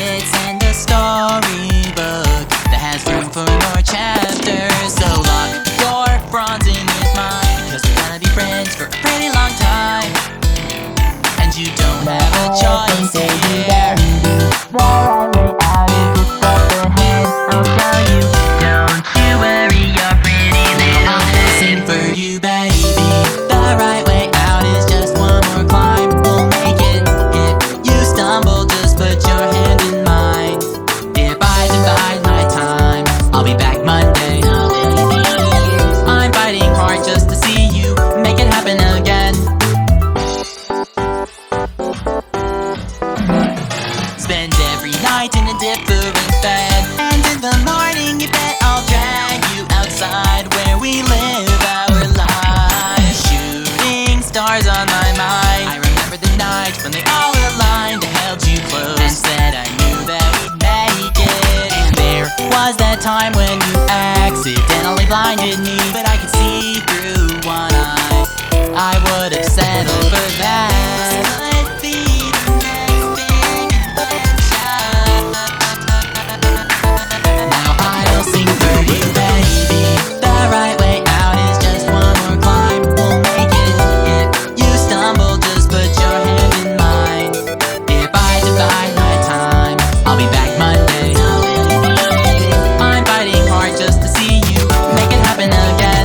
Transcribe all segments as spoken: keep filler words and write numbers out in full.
credits and a storybook that has room for more chapters. So lock your bronze in with mine, because we're gonna be friends for a pretty long time. And you don't have a choice here. The right way out is to stop the hands. I'll tell you, don't you worry your pretty little I'll head. sing for you, baby. The right way out is just one more climb. We'll make it. If you stumble, just put your hand in mine. If I divide my time, I'll be back Monday. I'm fighting hard just to see you make it happen again. Spend every night in a different bed, and in the morning you bet I'll drag you outside where we live our lives. Shooting stars on my mind, I remember the night when they all aligned. I held you close and said I knew that we'd make it. And there was that time when you accidentally blinded me, but I could see through one eye. I would have settled for that. Could be the next big adventure. Now I'll sing for you, baby. The right way out is just one more climb. We'll make it. If you stumble, just put your hand in mine. If I divide my time, I'll be back Monday. I'm fighting hard just to see you make it happen again.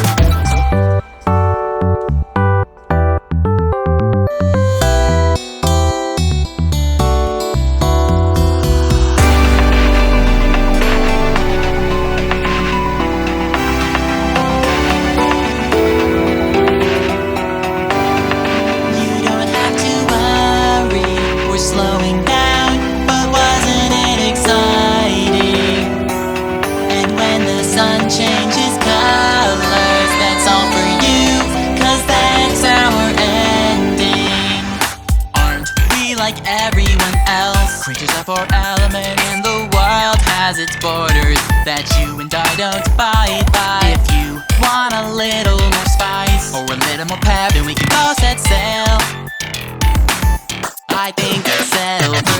You don't have to worry, we're slowing down, but wasn't it exciting? And when the sun changes colors, that's all for you, 'cause that's our ending. Aren't we like everyone else? Creatures of our element, and the world has its borders that you and I don't abide by. If you want a little more spice or a little more pep, then we can go set sail. I think I'll settle